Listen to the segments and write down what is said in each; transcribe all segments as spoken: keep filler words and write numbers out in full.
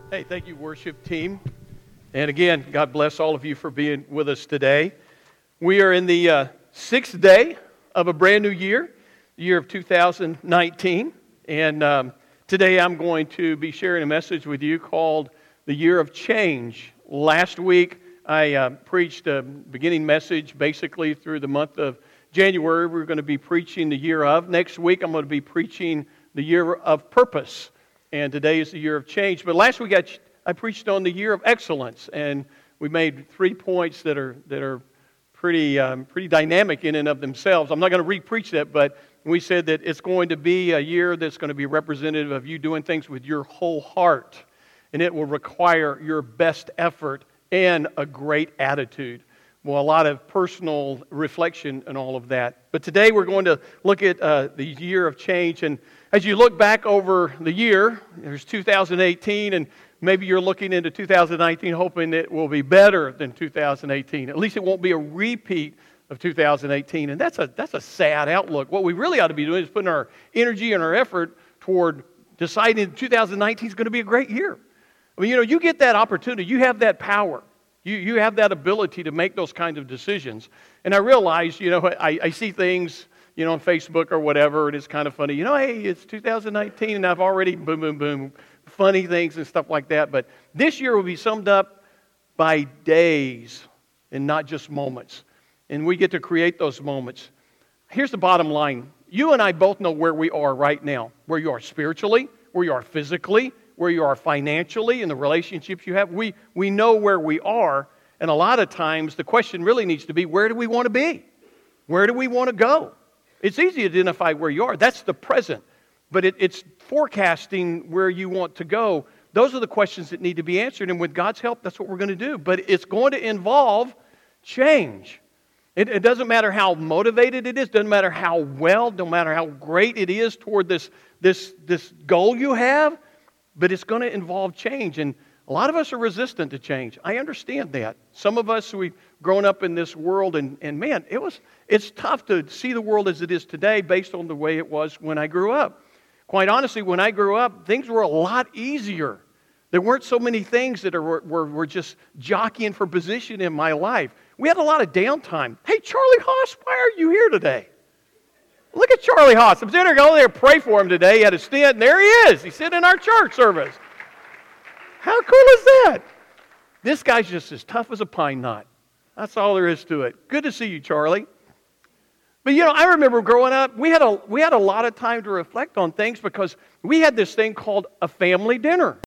Hey, thank you, worship team. And again, God bless all of you for being with us today. We are in the uh, sixth day of a brand new year, the year of two thousand nineteen. And um, today I'm going to be sharing a message with you called The Year of Change. Last week, I uh, preached a beginning message basically through the month of January. We're going to be preaching the year of. Next week, I'm going to be preaching the year of purpose. And today is the year of change. But last week I, I preached on the year of excellence, and we made three points that are that are pretty um, pretty dynamic in and of themselves. I'm not going to re-preach that, but we said that it's going to be a year that's going to be representative of you doing things with your whole heart, and it will require your best effort and a great attitude. Well, a lot of personal reflection and all of that. But today we're going to look at uh, the year of change. And as you look back over the year, there's two thousand eighteen, and maybe you're looking into two thousand nineteen hoping it will be better than two thousand eighteen. At least it won't be a repeat of two thousand eighteen. And that's a, that's a sad outlook. What we really ought to be doing is putting our energy and our effort toward deciding that two thousand nineteen is going to be a great year. I mean, you know, you get that opportunity. You have that power. You you have that ability to make those kinds of decisions. And I realize, you know, I, I see things, you know, on Facebook or whatever, and it's kind of funny. You know, hey, it's two thousand nineteen, and I've already boom, boom, boom, funny things and stuff like that. But this year will be summed up by days and not just moments. And we get to create those moments. Here's the bottom line. You and I both know where we are right now, where you are spiritually, where you are physically, where you are financially, in the relationships you have. We we know where we are, and a lot of times the question really needs to be, where do we want to be? Where do we want to go? It's easy to identify where you are. That's the present. But it, it's forecasting where you want to go. Those are the questions that need to be answered, and with God's help, that's what we're going to do. But it's going to involve change. It, it doesn't matter how motivated it is, doesn't matter how well, no matter how great it is toward this, this, this goal you have, but it's going to involve change. And a lot of us are resistant to change. I understand that. Some of us, we've grown up in this world, and, and man, it was it's tough to see the world as it is today based on the way it was when I grew up. Quite honestly, when I grew up, things were a lot easier. There weren't so many things that are, were, were just jockeying for position in my life. We had a lot of downtime. Hey, Charlie Haas, why are you here today? Look at Charlie Haas. I'm going to go there and pray for him today. He had a stint, and there he is. He's sitting in our church service. How cool is that? This guy's just as tough as a pine knot. That's all there is to it. Good to see you, Charlie. But you know, I remember growing up, we had a we had a lot of time to reflect on things because we had this thing called a family dinner.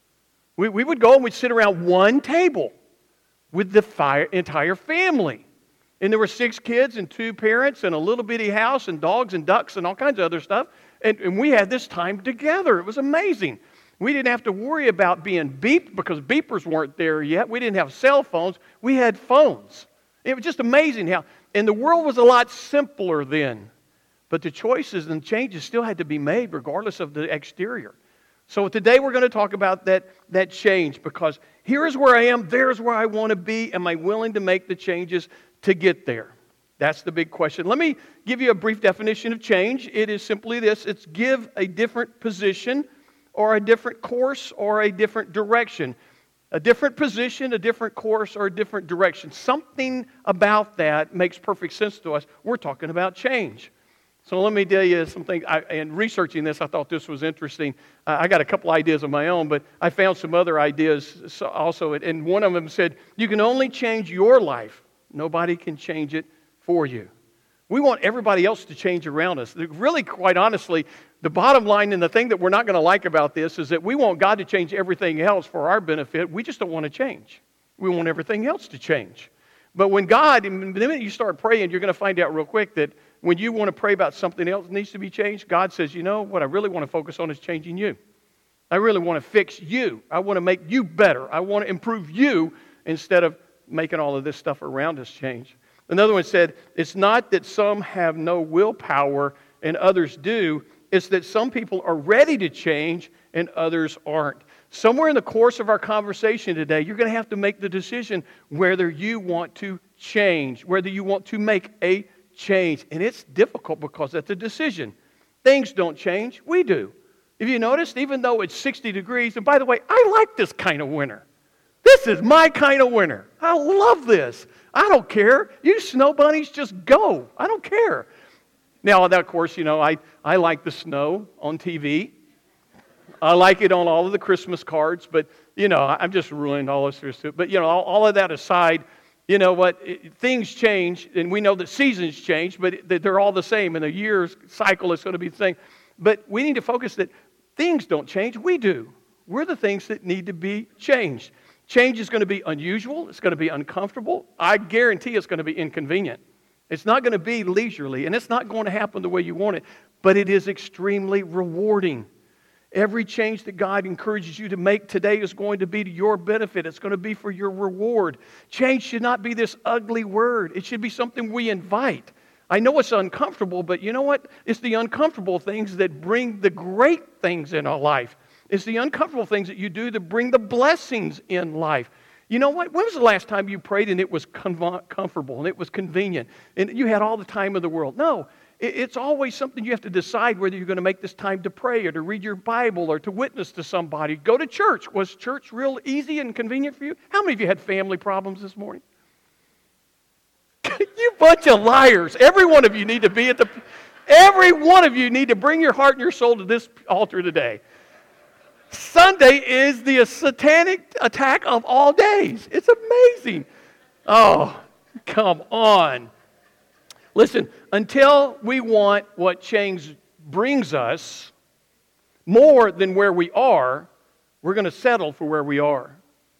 We we would go and we'd sit around one table with the fire, entire family. And there were six kids and two parents and a little bitty house and dogs and ducks and all kinds of other stuff. And, and we had this time together. It was amazing. We didn't have to worry about being beeped because beepers weren't there yet. We didn't have cell phones. We had phones. It was just amazing how, and the world was a lot simpler then. But the choices and changes still had to be made regardless of the exterior. So today we're going to talk about that, that change because here is where I am, there's where I want to be. Am I willing to make the changes to get there? That's the big question. Let me give you a brief definition of change. It is simply this. It's give a different position or a different course or a different direction. A different position, a different course, or a different direction. Something about that makes perfect sense to us. We're talking about change. So let me tell you something. I, and researching this, I thought this was interesting. Uh, I got a couple ideas of my own, but I found some other ideas also. And one of them said, you can only change your life. Nobody can change it for you. We want everybody else to change around us. Really, quite honestly, the bottom line and the thing that we're not going to like about this is that we want God to change everything else for our benefit. We just don't want to change. We want everything else to change. But when God, the minute you start praying, you're going to find out real quick that when you want to pray about something else that needs to be changed, God says, you know, what I really want to focus on is changing you. I really want to fix you. I want to make you better. I want to improve you instead of making all of this stuff around us change. Another one said, it's not that some have no willpower and others do. It's that some people are ready to change and others aren't. Somewhere in the course of our conversation today, you're going to have to make the decision whether you want to change, whether you want to make a change. And it's difficult because that's a decision. Things don't change. We do. If you noticed, even though it's sixty degrees, and by the way, I like this kind of winter. This is my kind of winter. I love this. I don't care. You snow bunnies, just go. I don't care. Now, of course, you know, I, I like the snow on T V. I like it on all of the Christmas cards, but, you know, I'm just ruining all this. But, you know, all, all of that aside, you know what, it, things change, and we know that seasons change, but it, they're all the same, and the year's cycle is going to be the same. But we need to focus that things don't change, we do. We're the things that need to be changed. Change is going to be unusual, it's going to be uncomfortable. I guarantee it's going to be inconvenient. It's not going to be leisurely, and it's not going to happen the way you want it, but it is extremely rewarding. Every change that God encourages you to make today is going to be to your benefit. It's going to be for your reward. Change should not be this ugly word. It should be something we invite. I know it's uncomfortable, but you know what? It's the uncomfortable things that bring the great things in our life. It's the uncomfortable things that you do that bring the blessings in life. You know what? When was the last time you prayed and it was com- comfortable and it was convenient and you had all the time in the world? No. It's always something you have to decide whether you're going to make this time to pray or to read your Bible or to witness to somebody. Go to church. Was church real easy and convenient for you? How many of you had family problems this morning? You bunch of liars. Every one of you need to be at the... Every one of you need to bring your heart and your soul to this altar today. Sunday is the satanic attack of all days. It's amazing. Oh, come on. Listen, until we want what change brings us more than where we are, we're going to settle for where we are.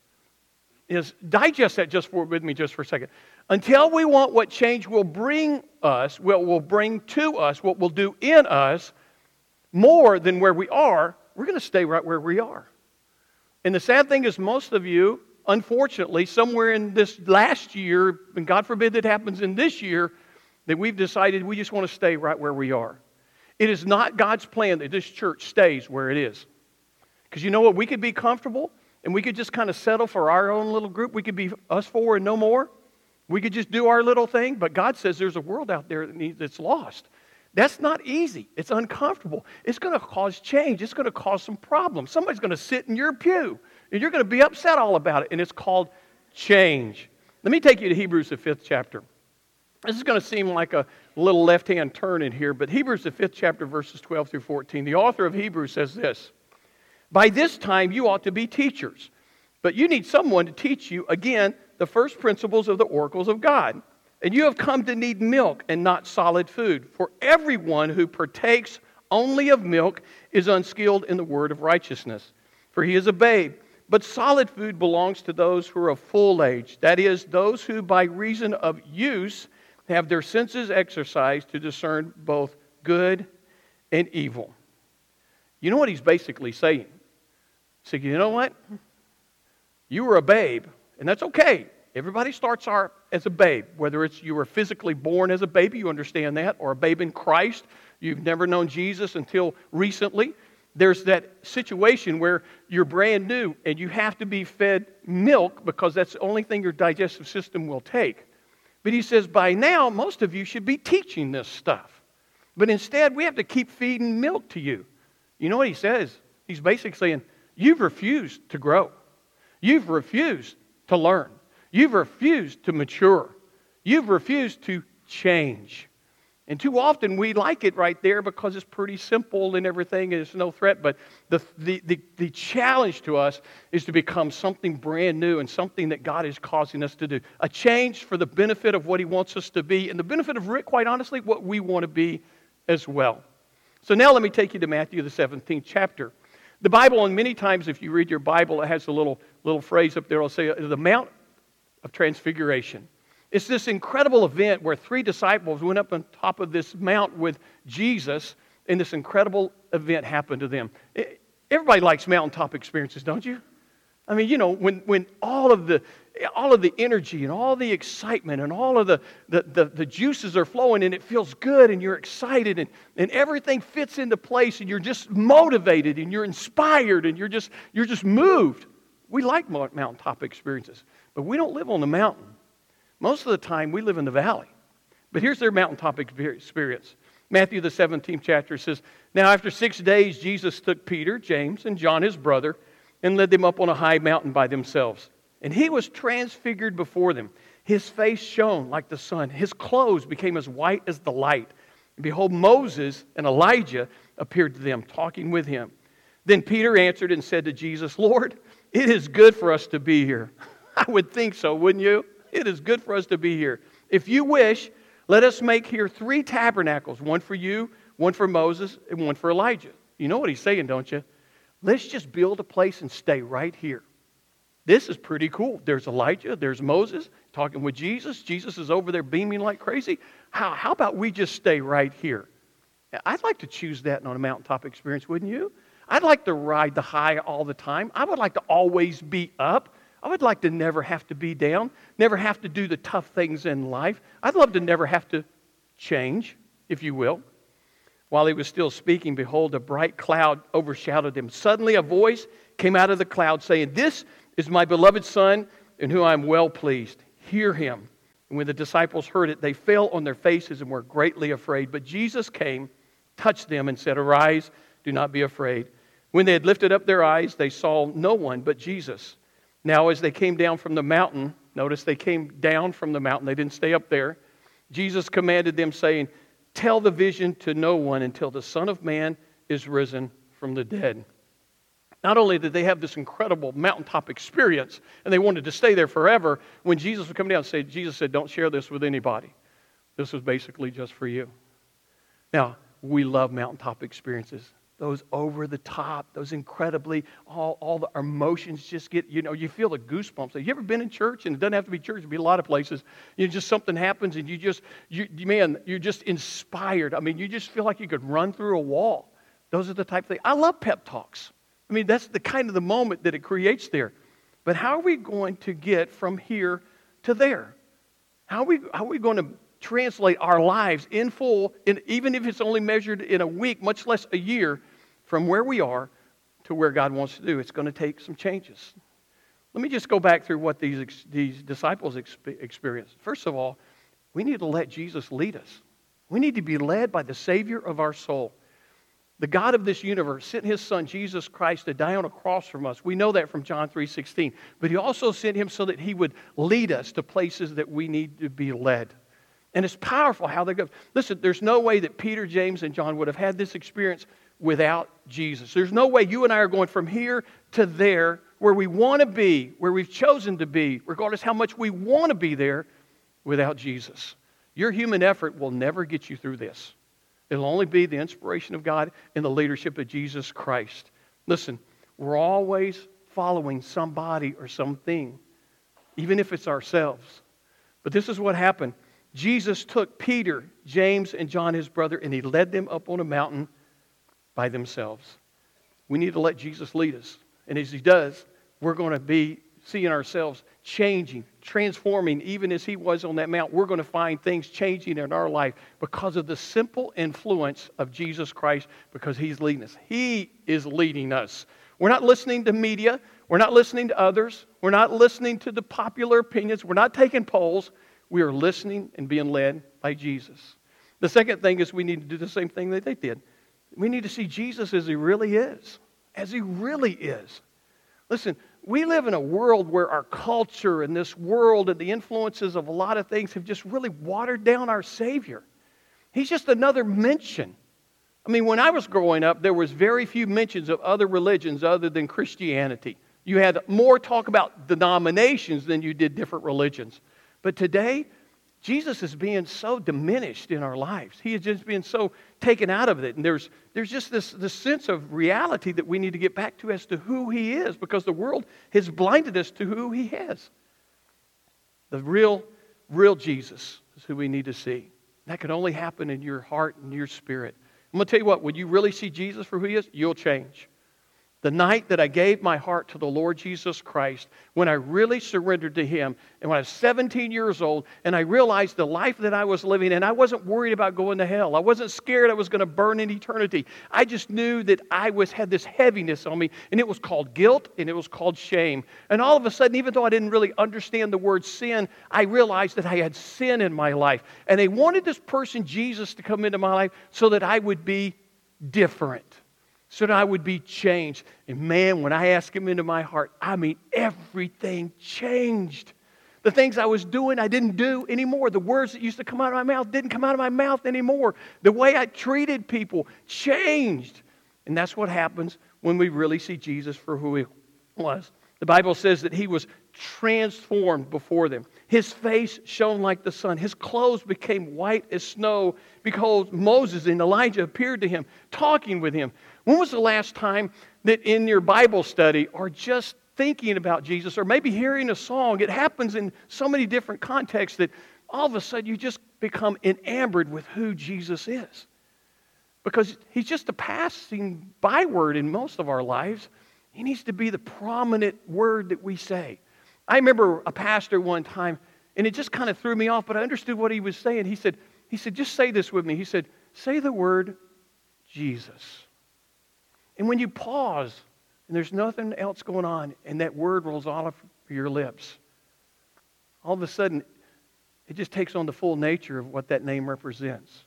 Is digest that just for, with me just for a second. Until we want what change will bring us, what will bring to us, what will do in us more than where we are, we're going to stay right where we are. And the sad thing is most of you, unfortunately, somewhere in this last year, and God forbid that happens in this year, that we've decided we just want to stay right where we are. It is not God's plan that this church stays where it is. Because you know what? We could be comfortable and we could just kind of settle for our own little group. We could be us four and no more. We could just do our little thing. But God says there's a world out there that needs, that's lost. That's not easy. It's uncomfortable. It's going to cause change. It's going to cause some problems. Somebody's going to sit in your pew and you're going to be upset all about it. And it's called change. Let me take you to Hebrews, the fifth chapter. This is going to seem like a little left-hand turn in here, but Hebrews, the fifth chapter, verses twelve through fourteen. The author of Hebrews says this, "By this time you ought to be teachers, but you need someone to teach you, again, the first principles of the oracles of God. And you have come to need milk and not solid food. For everyone who partakes only of milk is unskilled in the word of righteousness, for he is a babe. But solid food belongs to those who are of full age, that is, those who by reason of use have their senses exercised to discern both good and evil." You know what he's basically saying? He's saying, you know what? You were a babe, and that's okay. Everybody starts our, as a babe, whether it's you were physically born as a baby, you understand that, or a babe in Christ, you've never known Jesus until recently. There's that situation where you're brand new and you have to be fed milk because that's the only thing your digestive system will take. But he says, by now, most of you should be teaching this stuff. But instead, we have to keep feeding milk to you. You know what he says? He's basically saying, you've refused to grow. You've refused to learn. You've refused to mature. You've refused to change. And too often we like it right there because it's pretty simple and everything, and it's no threat. But the, the, the, the challenge to us is to become something brand new and something that God is causing us to do. A change for the benefit of what He wants us to be and the benefit of, quite honestly, what we want to be as well. So now let me take you to Matthew, the seventeenth chapter. The Bible, and many times if you read your Bible, it has a little, little phrase up there. It'll say, the Mount of Transfiguration. It's this incredible event where three disciples went up on top of this mount with Jesus, and this incredible event happened to them. Everybody likes mountaintop experiences, don't you? I mean, you know, when, when all of the all of the energy and all the excitement and all of the, the, the, the juices are flowing and it feels good and you're excited and, and everything fits into place and you're just motivated and you're inspired and you're just you're just moved. We like mountaintop experiences, but we don't live on the mountain. Most of the time, we live in the valley. But here's their mountaintop experience. Matthew, the seventeenth chapter, says, "Now after six days, Jesus took Peter, James, and John, his brother, and led them up on a high mountain by themselves. And he was transfigured before them. His face shone like the sun. His clothes became as white as the light. And behold, Moses and Elijah appeared to them, talking with him. Then Peter answered and said to Jesus, 'Lord, it is good for us to be here.'" I would think so, wouldn't you? It is good for us to be here. "If you wish, let us make here three tabernacles, one for you, one for Moses, and one for Elijah." You know what he's saying, don't you? Let's just build a place and stay right here. This is pretty cool. There's Elijah, there's Moses, talking with Jesus. Jesus is over there beaming like crazy. How, how about we just stay right here? I'd like to choose that on a mountaintop experience, wouldn't you? I'd like to ride the high all the time. I would like to always be up. I would like to never have to be down, never have to do the tough things in life. I'd love to never have to change, if you will. While he was still speaking, behold, a bright cloud overshadowed him. Suddenly a voice came out of the cloud saying, "This is my beloved Son, in whom I am well pleased. Hear him." And when the disciples heard it, they fell on their faces and were greatly afraid. But Jesus came, touched them, and said, "Arise, do not be afraid." When they had lifted up their eyes, they saw no one but Jesus. Now as they came down from the mountain, notice they came down from the mountain, they didn't stay up there. Jesus commanded them, saying, "Tell the vision to no one until the Son of Man is risen from the dead." Not only did they have this incredible mountaintop experience, and they wanted to stay there forever, when Jesus would come down and say, Jesus said, "Don't share this with anybody. This was basically just for you." Now, we love mountaintop experiences. Those over the top, those incredibly, all, all the emotions just get, you know, you feel the goosebumps. Have you ever been in church? And it doesn't have to be church, it can be a lot of places. You know, just something happens and you just, you, man, you're just inspired. I mean, you just feel like you could run through a wall. Those are the type of things. I love pep talks. I mean, that's the kind of the moment that it creates there. But how are we going to get from here to there? How are we, how are we going to translate our lives in full, in, even if it's only measured in a week, much less a year, from where we are to where God wants to do? It's going to take some changes. Let me just go back through what these, these disciples experienced. First of all, we need to let Jesus lead us. We need to be led by the Savior of our soul. The God of this universe sent His Son, Jesus Christ, to die on a cross for us. We know that from John three sixteen. But He also sent Him so that He would lead us to places that we need to be led. And it's powerful how they go. Listen, there's no way that Peter, James, and John would have had this experience without Jesus. There's no way you and I are going from here to there, where we want to be, where we've chosen to be, regardless how much we want to be there, without Jesus. Your human effort will never get you through this. It'll only be the inspiration of God and the leadership of Jesus Christ. Listen, we're always following somebody or something, even if it's ourselves. But this is what happened. Jesus took Peter, James, and John, his brother, and He led them up on a mountain by themselves. We need to let Jesus lead us. And as He does, we're going to be seeing ourselves changing, transforming, even as He was on that mount. We're going to find things changing in our life because of the simple influence of Jesus Christ, because He's leading us. He is leading us. We're not listening to media. We're not listening to others. We're not listening to the popular opinions. We're not taking polls. We are listening and being led by Jesus. The second thing is we need to do the same thing that they did. We need to see Jesus as He really is. As He really is. Listen, we live in a world where our culture and this world and the influences of a lot of things have just really watered down our Savior. He's just another mention. I mean, when I was growing up, there was very few mentions of other religions other than Christianity. You had more talk about denominations than you did different religions. But today, Jesus is being so diminished in our lives. He is just being so taken out of it. And there's, there's just this, this sense of reality that we need to get back to as to who He is, because the world has blinded us to who He is. The real, real Jesus is who we need to see. That can only happen in your heart and your spirit. I'm going to tell you what, when you really see Jesus for who He is, you'll change. The night that I gave my heart to the Lord Jesus Christ, when I really surrendered to Him, and when I was seventeen years old, and I realized the life that I was living, and I wasn't worried about going to hell. I wasn't scared I was going to burn in eternity. I just knew that I was had this heaviness on me, and it was called guilt, and it was called shame. And all of a sudden, even though I didn't really understand the word sin, I realized that I had sin in my life. And they wanted this person, Jesus, to come into my life so that I would be different, so that I would be changed. And man, when I asked Him into my heart, I mean, everything changed. The things I was doing, I didn't do anymore. The words that used to come out of my mouth didn't come out of my mouth anymore. The way I treated people changed. And that's what happens when we really see Jesus for who He was. The Bible says that He was transformed before them. His face shone like the sun. His clothes became white as snow because Moses and Elijah appeared to Him, talking with Him. When was the last time that in your Bible study or just thinking about Jesus or maybe hearing a song, it happens in so many different contexts that all of a sudden you just become enamored with who Jesus is? Because He's just a passing byword in most of our lives. He needs to be the prominent word that we say. I remember a pastor one time, and it just kind of threw me off, but I understood what he was saying. He said, he said, just say this with me. He said, say the word Jesus. And when you pause, and there's nothing else going on, and that word rolls off your lips, all of a sudden, it just takes on the full nature of what that name represents.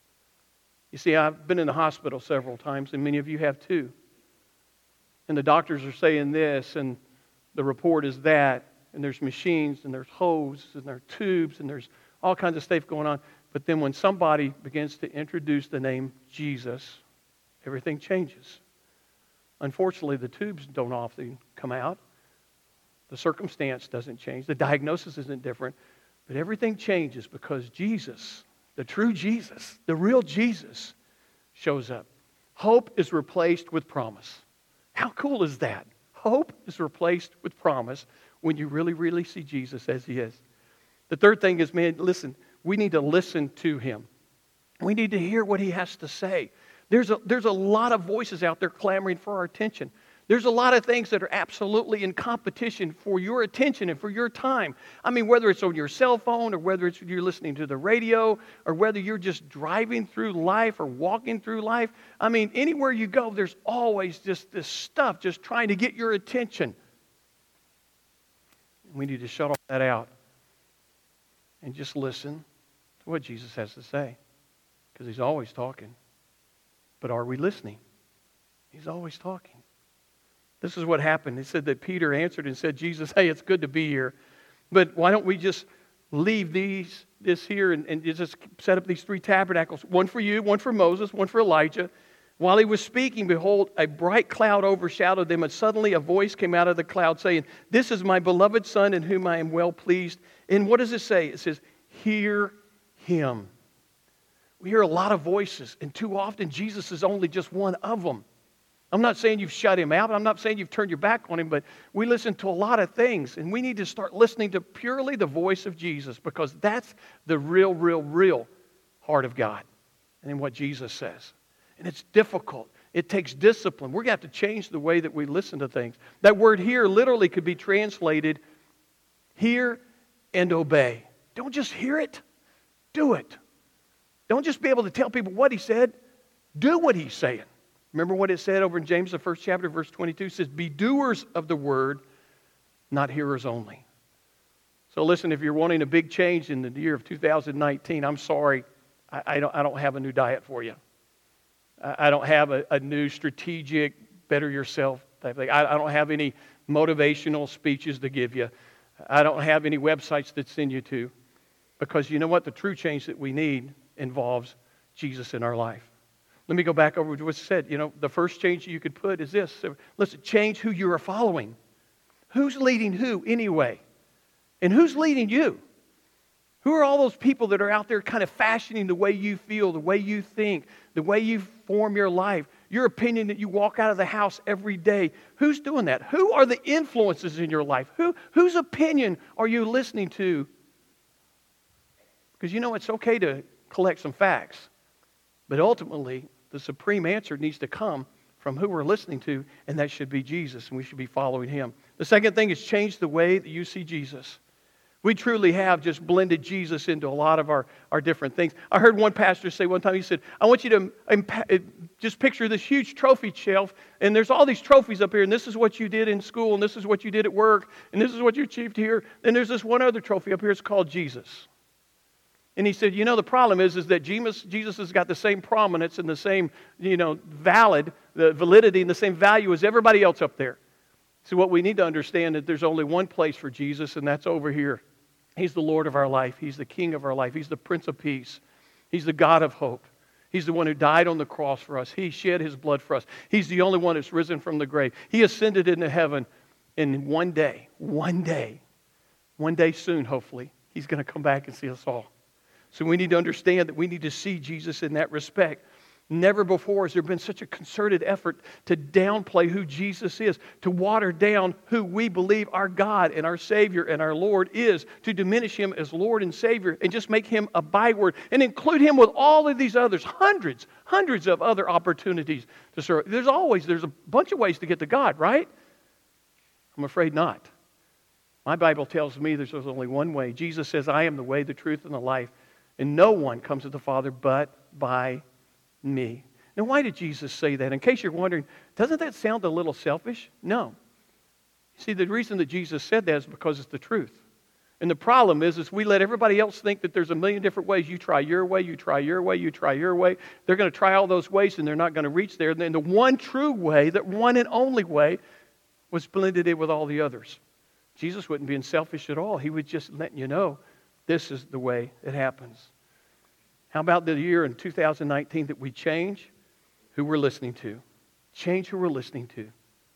You see, I've been in the hospital several times, and many of you have too. And the doctors are saying this, and the report is that, and there's machines, and there's hoses, and there's tubes, and there's all kinds of stuff going on. But then when somebody begins to introduce the name Jesus, everything changes. Unfortunately, the tubes don't often come out. The circumstance doesn't change. The diagnosis isn't different. But everything changes because Jesus, the true Jesus, the real Jesus, shows up. Hope is replaced with promise. How cool is that? Hope is replaced with promise when you really, really see Jesus as He is. The third thing is, man, listen, we need to listen to Him. We need to hear what He has to say. There's a, there's a lot of voices out there clamoring for our attention. There's a lot of things that are absolutely in competition for your attention and for your time. I mean, whether it's on your cell phone or whether it's you're listening to the radio or whether you're just driving through life or walking through life. I mean, anywhere you go, there's always just this stuff just trying to get your attention. We need to shut all that out and just listen to what Jesus has to say, because He's always talking. But are we listening? He's always talking. This is what happened. It said that Peter answered and said, Jesus, hey, it's good to be here, but why don't we just leave these this here and, and just set up these three tabernacles, one for you, one for Moses, one for Elijah. While he was speaking, behold, a bright cloud overshadowed them, and suddenly a voice came out of the cloud saying, this is my beloved Son in whom I am well pleased. And what does it say? It says, hear Him. We hear a lot of voices, and too often Jesus is only just one of them. I'm not saying you've shut Him out. I'm not saying you've turned your back on Him, but we listen to a lot of things, and we need to start listening to purely the voice of Jesus, because that's the real, real, real heart of God and what Jesus says. And it's difficult. It takes discipline. We're going to have to change the way that we listen to things. That word hear literally could be translated hear and obey. Don't just hear it. Do it. Don't just be able to tell people what He said. Do what He's saying. Remember what it said over in James, the first chapter, verse twenty-two. It says, be doers of the word, not hearers only. So listen, if you're wanting a big change in the year of two thousand nineteen, I'm sorry, I, I, don't, I don't have a new diet for you. I, I don't have a, a new strategic, better yourself type thing. I, I don't have any motivational speeches to give you. I don't have any websites that send you to. Because you know what? The true change that we need involves Jesus in our life. Let me go back over to what's said. You know, the first change you could put is this. Listen, change who you are following. Who's leading who anyway? And who's leading you? Who are all those people that are out there kind of fashioning the way you feel, the way you think, the way you form your life, your opinion that you walk out of the house every day? Who's doing that? Who are the influences in your life? Who, whose opinion are you listening to? Because you know it's okay to collect some facts, but ultimately the supreme answer needs to come from who we're listening to, and that should be Jesus, and we should be following him. The second thing is change the way that you see Jesus. We truly have just blended Jesus into a lot of our, our different things. I heard one pastor say one time, he said, I want you to impa- just picture this huge trophy shelf, and there's all these trophies up here, and this is what you did in school, and this is what you did at work, and this is what you achieved here, and there's this one other trophy up here, it's called Jesus. And he said, you know, the problem is, is that Jesus, Jesus has got the same prominence and the same, you know, valid, the validity and the same value as everybody else up there. So what we need to understand is that there's only one place for Jesus, and that's over here. He's the Lord of our life. He's the King of our life. He's the Prince of Peace. He's the God of hope. He's the one who died on the cross for us. He shed his blood for us. He's the only one that's risen from the grave. He ascended into heaven, and one day, one day, one day soon, hopefully, he's going to come back and see us all. So we need to understand that we need to see Jesus in that respect. Never before has there been such a concerted effort to downplay who Jesus is, to water down who we believe our God and our Savior and our Lord is, to diminish him as Lord and Savior and just make him a byword and include him with all of these others, hundreds, hundreds of other opportunities to serve. There's always, there's a bunch of ways to get to God, right? I'm afraid not. My Bible tells me there's only one way. Jesus says, I am the way, the truth, and the life, and no one comes to the Father but by me. Now, why did Jesus say that? In case you're wondering, doesn't that sound a little selfish? No. See, the reason that Jesus said that is because it's the truth. And the problem is, is we let everybody else think that there's a million different ways. You try your way, you try your way, you try your way. They're going to try all those ways, and they're not going to reach there. And then the one true way, that one and only way, was blended in with all the others. Jesus wasn't being selfish at all. He was just letting you know, this is the way it happens. How about the year in two thousand nineteen that we change who we're listening to? Change who we're listening to.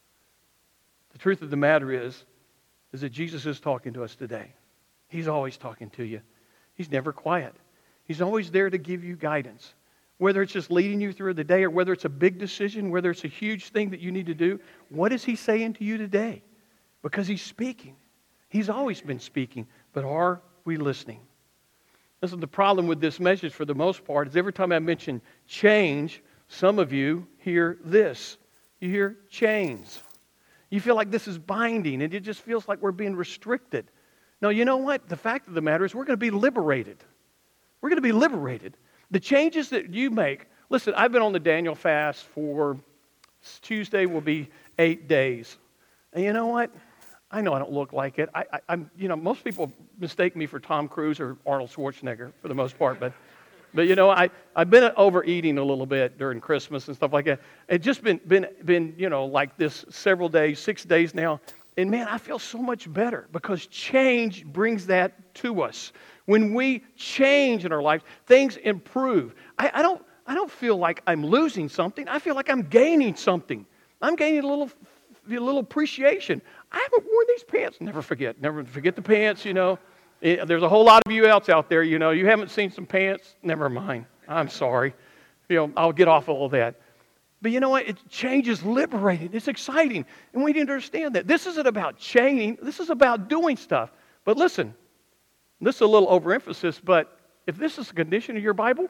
The truth of the matter is, is that Jesus is talking to us today. He's always talking to you. He's never quiet. He's always there to give you guidance. Whether it's just leading you through the day or whether it's a big decision, whether it's a huge thing that you need to do, what is he saying to you today? Because he's speaking. He's always been speaking. But are we listening? Listen, the problem with this message for the most part is every time I mention change, some of you hear this. You hear chains. You feel like this is binding, and it just feels like we're being restricted. No, you know what? The fact of the matter is we're going to be liberated. We're going to be liberated. The changes that you make, listen, I've been on the Daniel fast for, Tuesday will be eight days. And you know what? I know I don't look like it. I, I, I'm, you know, most people mistake me for Tom Cruise or Arnold Schwarzenegger for the most part, but, but you know, I I've been overeating a little bit during Christmas and stuff like that. It's just been been been you know like this several days, six days now, and man, I feel so much better because change brings that to us. When we change in our lives, things improve. I, I don't I don't feel like I'm losing something. I feel like I'm gaining something. I'm gaining a little a little appreciation. I haven't worn these pants. Never forget. Never forget the pants, you know. It, there's a whole lot of you else out there, you know. You haven't seen some pants. Never mind. I'm sorry. You know, I'll get off all of that. But you know what? It, change is liberating. It's exciting. And we need to understand that. This isn't about changing. This is about doing stuff. But listen, this is a little overemphasis, but if this is the condition of your Bible,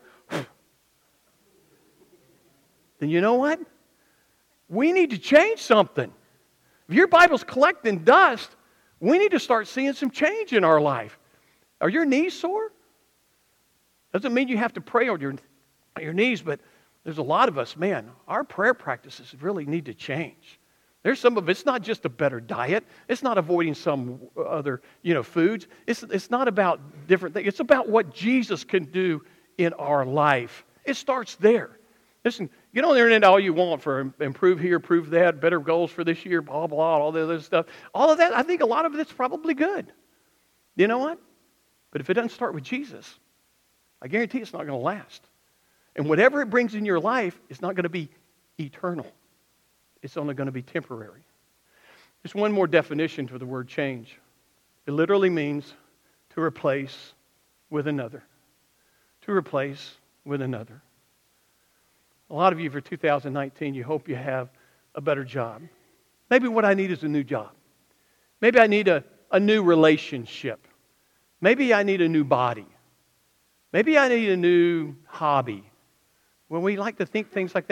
then you know what? We need to change something. If your Bible's collecting dust, we need to start seeing some change in our life. Are your knees sore? Doesn't mean you have to pray on your, on your knees, but there's a lot of us, man, our prayer practices really need to change. There's some of it's not just a better diet. It's not avoiding some other, you know, foods. It's, it's not about different things. It's about what Jesus can do in our life. It starts there. Listen, get on the internet all you want for improve here, improve that, better goals for this year, blah, blah, all the other stuff. All of that, I think a lot of it's probably good. You know what? But if it doesn't start with Jesus, I guarantee it's not going to last. And whatever it brings in your life, it's not going to be eternal. It's only going to be temporary. There's one more definition for the word change. It literally means to replace with another. To replace with another. A lot of you for two thousand nineteen, you hope you have a better job. Maybe what I need is a new job. Maybe I need a, a new relationship. Maybe I need a new body. Maybe I need a new hobby. When we like to think things like that,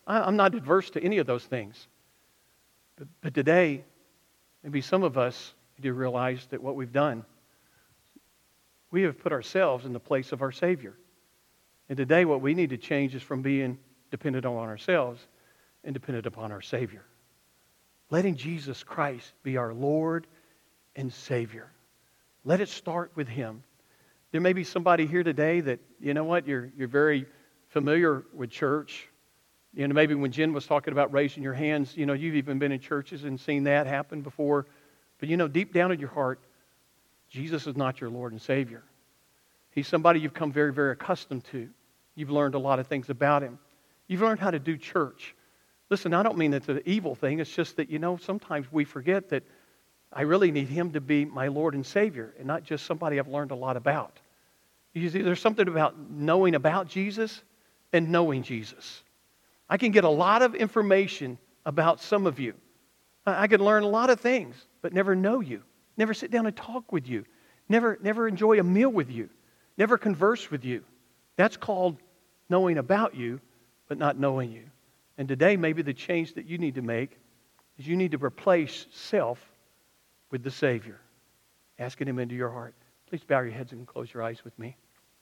I, I'm not adverse to any of those things. But, but today, maybe some of us do realize that what we've done, we have put ourselves in the place of our Savior. And today what we need to change is from being dependent on ourselves and dependent upon our Savior. Letting Jesus Christ be our Lord and Savior. Let it start with Him. There may be somebody here today that, you know what, you're, you're very familiar with church. You know, maybe when Jen was talking about raising your hands, you know, you've even been in churches and seen that happen before. But you know, deep down in your heart, Jesus is not your Lord and Savior. He's somebody you've come very, very accustomed to. You've learned a lot of things about Him. You've learned how to do church. Listen, I don't mean it's an evil thing. It's just that, you know, sometimes we forget that I really need Him to be my Lord and Savior and not just somebody I've learned a lot about. You see, there's something about knowing about Jesus and knowing Jesus. I can get a lot of information about some of you. I can learn a lot of things, but never know you. Never sit down and talk with you. Never, never enjoy a meal with you. Never converse with you. That's called knowing about you, but not knowing you. And today, maybe the change that you need to make is you need to replace self with the Savior. Asking Him into your heart. Please bow your heads and close your eyes with me.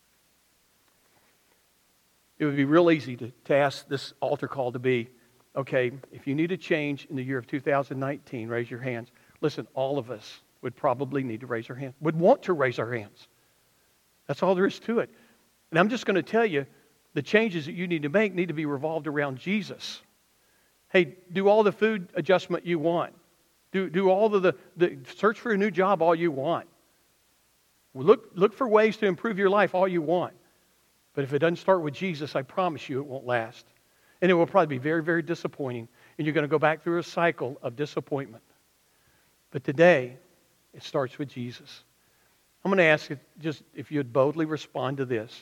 It would be real easy to, to ask this altar call to be, okay, if you need a change in the year of two thousand nineteen, raise your hands. Listen, all of us would probably need to raise our hands, would want to raise our hands. That's all there is to it. And I'm just going to tell you, the changes that you need to make need to be revolved around Jesus. Hey, do all the food adjustment you want. Do, do all of the, the, search for a new job all you want. Look, look for ways to improve your life all you want. But if it doesn't start with Jesus, I promise you it won't last. And it will probably be very, very disappointing. And you're going to go back through a cycle of disappointment. But today, it starts with Jesus. I'm going to ask you just if you'd boldly respond to this.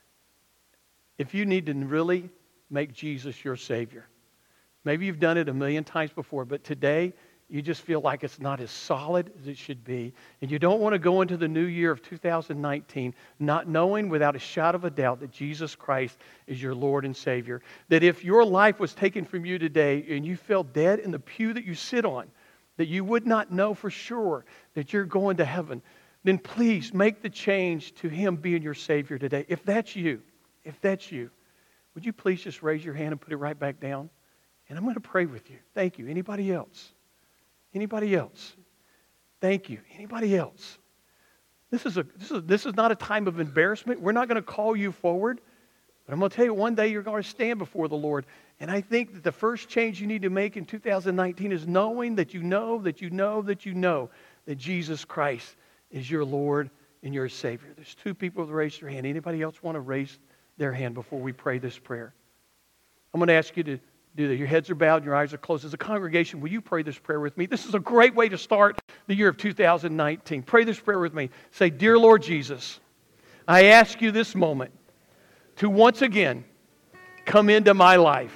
If you need to really make Jesus your Savior. Maybe you've done it a million times before, but today you just feel like it's not as solid as it should be. And you don't want to go into the new year of two thousand nineteen not knowing without a shadow of a doubt that Jesus Christ is your Lord and Savior. That if your life was taken from you today and you fell dead in the pew that you sit on, that you would not know for sure that you're going to heaven, then please make the change to Him being your Savior today. If that's you, if that's you, would you please just raise your hand and put it right back down? And I'm going to pray with you. Thank you. Anybody else? Anybody else? Thank you. Anybody else? This is a this is this is not a time of embarrassment. We're not going to call you forward. But I'm going to tell you, one day you're going to stand before the Lord. And I think that the first change you need to make in two thousand nineteen is knowing that you know, that you know, that you know that Jesus Christ is your Lord and your Savior. There's two people that raised their hand. Anybody else want to raise their hand before we pray this prayer? I'm going to ask you to do that. Your heads are bowed and your eyes are closed. As a congregation, will you pray this prayer with me? This is a great way to start the year of two thousand nineteen. Pray this prayer with me. Say, Dear Lord Jesus, I ask you this moment to once again come into my life.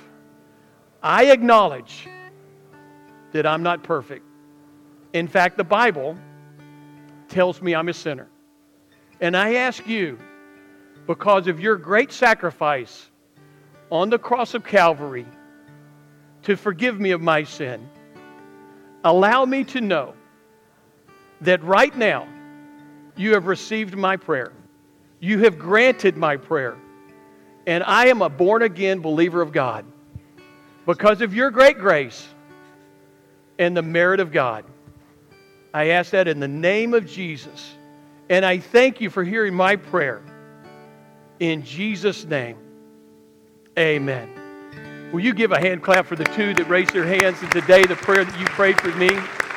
I acknowledge that I'm not perfect. In fact, the Bible tells me I'm a sinner. And I ask you, because of your great sacrifice on the cross of Calvary, to forgive me of my sin. Allow me to know that right now you have received my prayer. You have granted my prayer. And I am a born-again believer of God. Because of your great grace and the merit of God. I ask that in the name of Jesus. And I thank you for hearing my prayer. In Jesus' name, amen. Will you give a hand clap for the two that raised their hands and today the prayer that you prayed for me?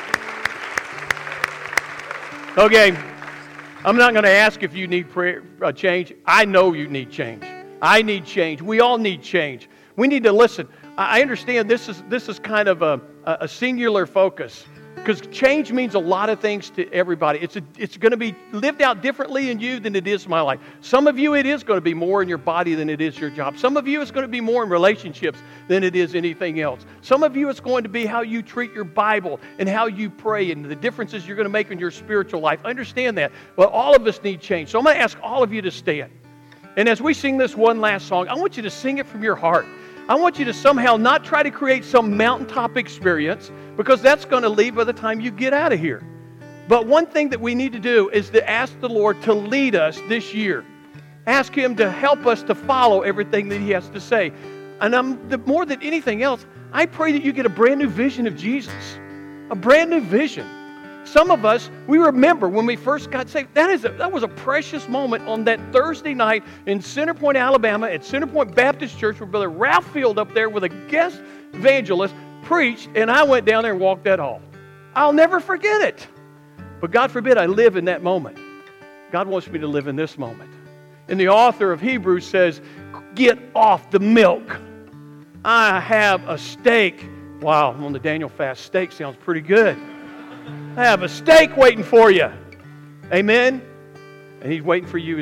Okay, I'm not going to ask if you need prayer, uh, change. I know you need change. I need change. We all need change. We need to listen. I understand this is this is kind of a, a singular focus because change means a lot of things to everybody. It's a, it's going to be lived out differently in you than it is in my life. Some of you, it is going to be more in your body than it is your job. Some of you, it's going to be more in relationships than it is anything else. Some of you, it's going to be how you treat your Bible and how you pray and the differences you're going to make in your spiritual life. Understand that. But all of us need change. So I'm going to ask all of you to stand. And as we sing this one last song, I want you to sing it from your heart. I want you to somehow not try to create some mountaintop experience, because that's going to leave by the time you get out of here. But one thing that we need to do is to ask the Lord to lead us this year. Ask Him to help us to follow everything that He has to say. And I'm, the, more than anything else, I pray that you get a brand new vision of Jesus. A brand new vision. Some of us, we remember when we first got saved. That is a, that was a precious moment on that Thursday night in Center Point, Alabama, at Center Point Baptist Church, where Brother Ralph Field up there with a guest evangelist preached, and I went down there and walked that hall. I'll never forget it. But God forbid I live in that moment. God wants me to live in this moment. And the author of Hebrews says, get off the milk. I have a steak. Wow, I'm on the Daniel fast. Steak sounds pretty good. I have a steak waiting for you. Amen? And He's waiting for you.